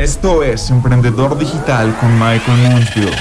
Esto es Emprendedor Digital con Michael Mansfield.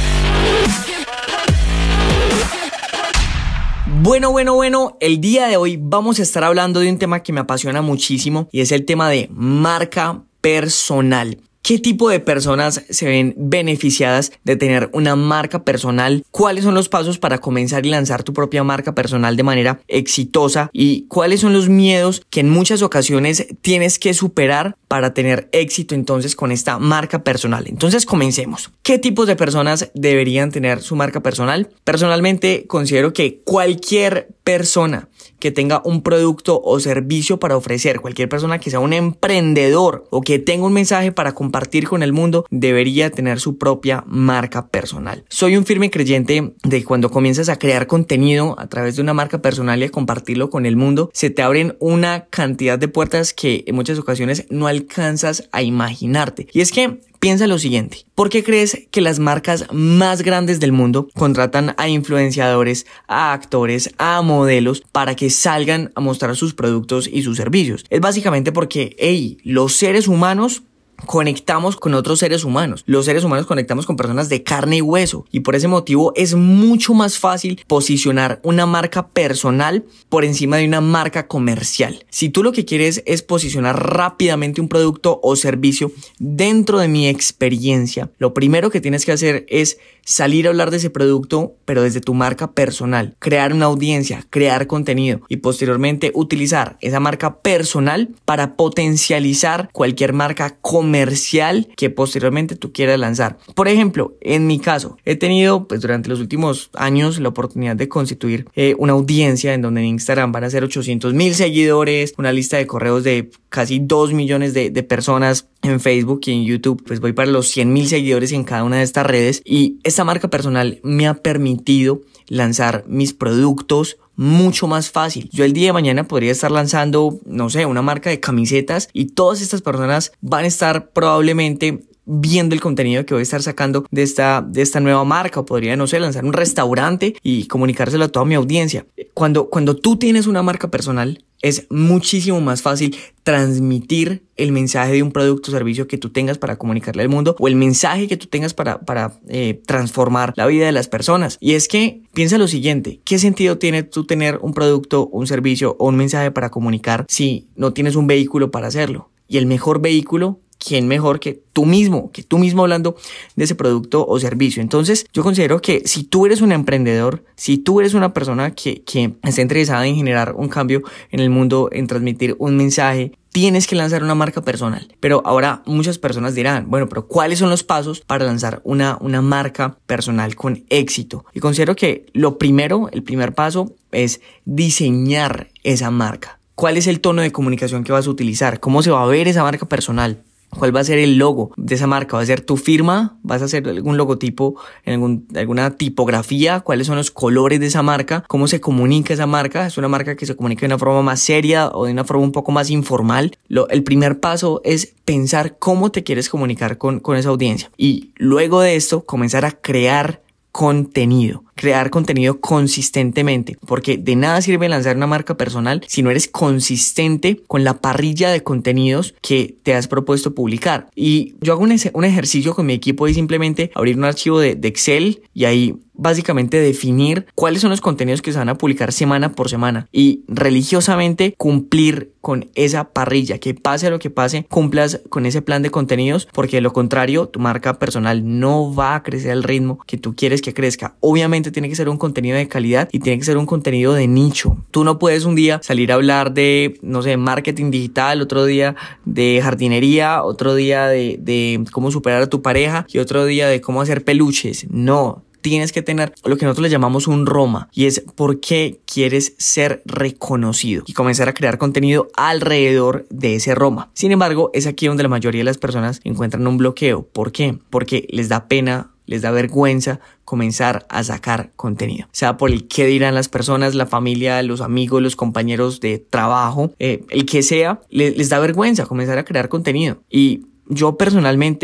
Bueno, el día de hoy vamos a estar hablando de un tema que me apasiona muchísimo y es el tema de marca personal. ¿Qué tipo de personas se ven beneficiadas de tener una marca personal? ¿Cuáles son los pasos para comenzar y lanzar tu propia marca personal de manera exitosa? ¿Y cuáles son los miedos que en muchas ocasiones tienes que superar para tener éxito entonces con esta marca personal? Entonces comencemos. ¿Qué tipos de personas deberían tener su marca personal? Personalmente considero que cualquier persona que tenga un producto o servicio para ofrecer, cualquier persona que sea un emprendedor o que tenga un mensaje para compartir con el mundo, debería tener su propia marca personal. Soy un firme creyente de que cuando comienzas a crear contenido a través de una marca personal y a compartirlo con el mundo, se te abren una cantidad de puertas que en muchas ocasiones no alcanzas a imaginarte. Y es que piensa lo siguiente, ¿por qué crees que las marcas más grandes del mundo contratan a influenciadores, a actores, a modelos para que salgan a mostrar sus productos y sus servicios? Es básicamente porque, los seres humanos conectamos con otros seres humanos. Los seres humanos conectamos con personas de carne y hueso y por ese motivo es mucho más fácil posicionar una marca personal por encima de una marca comercial. Si tú lo que quieres es posicionar rápidamente un producto o servicio, dentro de mi experiencia, lo primero que tienes que hacer es salir a hablar de ese producto, pero desde tu marca personal, crear una audiencia, crear contenido y posteriormente utilizar esa marca personal para potencializar cualquier marca comercial que posteriormente tú quieras lanzar. Por ejemplo, en mi caso, he tenido durante los últimos años la oportunidad de constituir una audiencia en donde en Instagram van a ser 800,000 seguidores, una lista de correos de casi 2 millones de personas. En Facebook y en YouTube voy para los 100,000 seguidores en cada una de estas redes y esta marca personal me ha permitido lanzar mis productos mucho más fácil. Yo el día de mañana podría estar lanzando, una marca de camisetas y todas estas personas van a estar probablemente viendo el contenido que voy a estar sacando de esta nueva marca, o podría, lanzar un restaurante y comunicárselo a toda mi audiencia. Cuando tú tienes una marca personal, es muchísimo más fácil transmitir el mensaje de un producto o servicio que tú tengas para comunicarle al mundo o el mensaje que tú tengas para transformar la vida de las personas. Y es que piensa lo siguiente, ¿qué sentido tiene tú tener un producto, un servicio o un mensaje para comunicar si no tienes un vehículo para hacerlo? Y el mejor vehículo, ¿quién mejor que tú mismo hablando de ese producto o servicio? Entonces yo considero que si tú eres un emprendedor, si tú eres una persona que está interesada en generar un cambio en el mundo, en transmitir un mensaje, tienes que lanzar una marca personal. Pero ahora muchas personas dirán, pero ¿cuáles son los pasos para lanzar una marca personal con éxito? Y considero que el primer paso es diseñar esa marca. ¿Cuál es el tono de comunicación que vas a utilizar? ¿Cómo se va a ver esa marca personal? ¿Cuál va a ser el logo de esa marca? ¿Va a ser tu firma? ¿Vas a hacer algún logotipo, alguna tipografía? ¿Cuáles son los colores de esa marca? ¿Cómo se comunica esa marca? ¿Es una marca que se comunica de una forma más seria o de una forma un poco más informal? El primer paso es pensar cómo te quieres comunicar con esa audiencia. Y luego de esto, comenzar a crear contenido consistentemente, porque de nada sirve lanzar una marca personal si no eres consistente con la parrilla de contenidos que te has propuesto publicar. Y yo hago un ejercicio con mi equipo y simplemente abrir un archivo de Excel y ahí básicamente definir cuáles son los contenidos que se van a publicar semana por semana y religiosamente cumplir con esa parrilla, que pase lo que pase, cumplas con ese plan de contenidos, porque de lo contrario tu marca personal no va a crecer al ritmo que tú quieres que crezca. Obviamente tiene que ser un contenido de calidad y tiene que ser un contenido de nicho. Tú no puedes un día salir a hablar de, marketing digital, otro día de jardinería, otro día de cómo superar a tu pareja y otro día de cómo hacer peluches. No. Tienes que tener lo que nosotros le llamamos un ROMA y es por qué quieres ser reconocido y comenzar a crear contenido alrededor de ese ROMA. Sin embargo, es aquí donde la mayoría de las personas encuentran un bloqueo. ¿Por qué? Porque les da pena, les da vergüenza comenzar a sacar contenido. Sea por el qué dirán las personas, la familia, los amigos, los compañeros de trabajo, el que sea, les da vergüenza comenzar a crear contenido. Y yo personalmente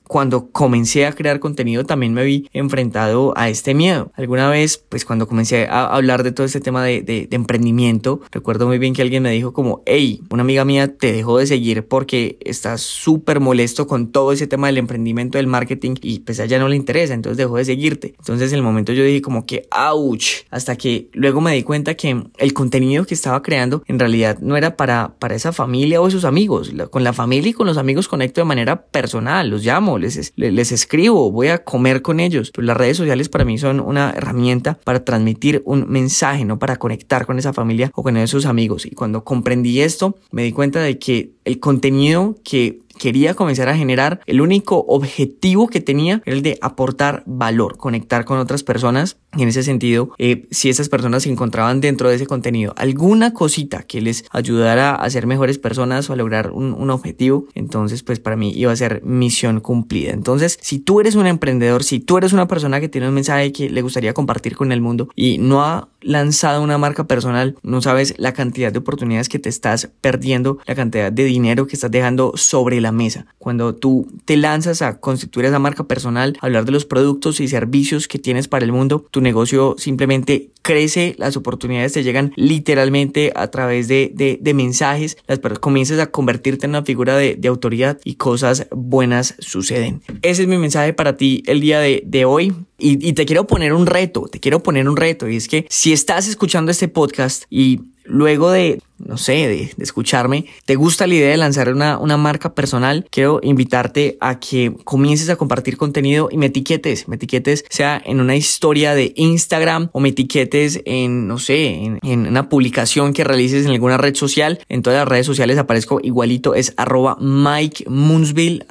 cuando comencé a crear contenido también me vi enfrentado a este miedo. Alguna vez, pues cuando comencé a hablar de todo este tema de emprendimiento, recuerdo muy bien que alguien me dijo como, hey, una amiga mía te dejó de seguir porque estás súper molesto con todo ese tema del emprendimiento, del marketing, y pues a ella no le interesa, entonces dejó de seguirte. Entonces en el momento yo dije como que ouch, hasta que luego me di cuenta que el contenido que estaba creando en realidad no era para esa familia o esos amigos. Con la familia y con los amigos conecto de manera personal, los llamo, les escribo, voy a comer con ellos. Pero las redes sociales para mí son una herramienta para transmitir un mensaje, no para conectar con esa familia o con esos amigos. Y cuando comprendí esto, me di cuenta de que el contenido que quería comenzar a generar, el único objetivo que tenía era el de aportar valor, conectar con otras personas. Y en ese sentido, si esas personas se encontraban dentro de ese contenido alguna cosita que les ayudara a ser mejores personas o a lograr un objetivo, entonces pues para mí iba a ser misión cumplida. Entonces, si tú eres un emprendedor, si tú eres una persona que tiene un mensaje que le gustaría compartir con el mundo y no ha lanzado una marca personal, no sabes la cantidad de oportunidades que te estás perdiendo, la cantidad de dinero que estás dejando sobre la mesa. Cuando tú te lanzas a constituir esa marca personal, a hablar de los productos y servicios que tienes para el mundo, tu negocio simplemente crece, las oportunidades te llegan literalmente a través de mensajes, comienzas a convertirte en una figura de autoridad y cosas buenas suceden. Ese es mi mensaje para ti el día de hoy. Y te quiero poner un reto, y es que si estás escuchando este podcast y luego de escucharme, te gusta la idea de lanzar una marca personal, quiero invitarte a que comiences a compartir contenido y me etiquetes, sea en una historia de Instagram o me etiquetes en una publicación que realices en alguna red social. En todas las redes sociales aparezco igualito, es @MikeMunsville.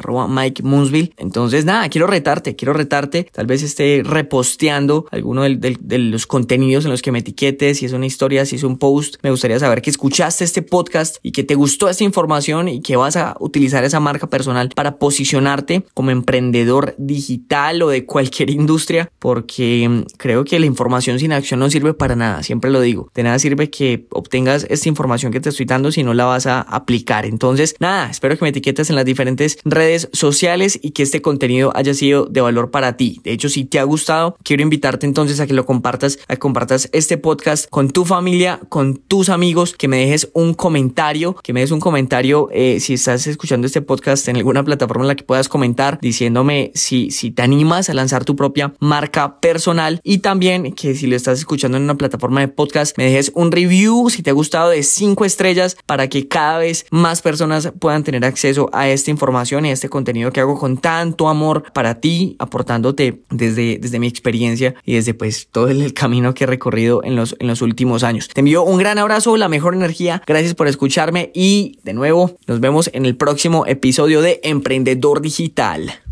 Entonces nada, quiero retarte, tal vez esté reposteando alguno de los contenidos en los que me etiquetes, si es una historia, si es un post. Me gustaría saber que escuchaste este podcast y que te gustó esta información y que vas a utilizar esa marca personal para posicionarte como emprendedor digital o de cualquier industria, porque creo que la información sin acción no sirve para nada, siempre lo digo. De nada sirve que obtengas esta información que te estoy dando si no la vas a aplicar. Entonces, nada, espero que me etiquetes en las diferentes redes sociales y que este contenido haya sido de valor para ti. De hecho, si te ha gustado, quiero invitarte entonces a que lo compartas, este podcast con tu familia, con tus amigos, que me dejes un comentario, si estás escuchando este podcast en alguna plataforma en la que puedas comentar, diciéndome si te animas a lanzar tu propia marca personal, y también que si lo estás escuchando en una plataforma de podcast, me dejes un review si te ha gustado de 5 estrellas para que cada vez más personas puedan tener acceso a esta información y a este contenido que hago con tanto amor para ti, aportándote desde mi experiencia y desde pues todo el camino que he recorrido en los últimos años. Te envío un gran abrazo, la mejor energía. Gracias por escucharme y de nuevo nos vemos en el próximo episodio de Emprendedor Digital.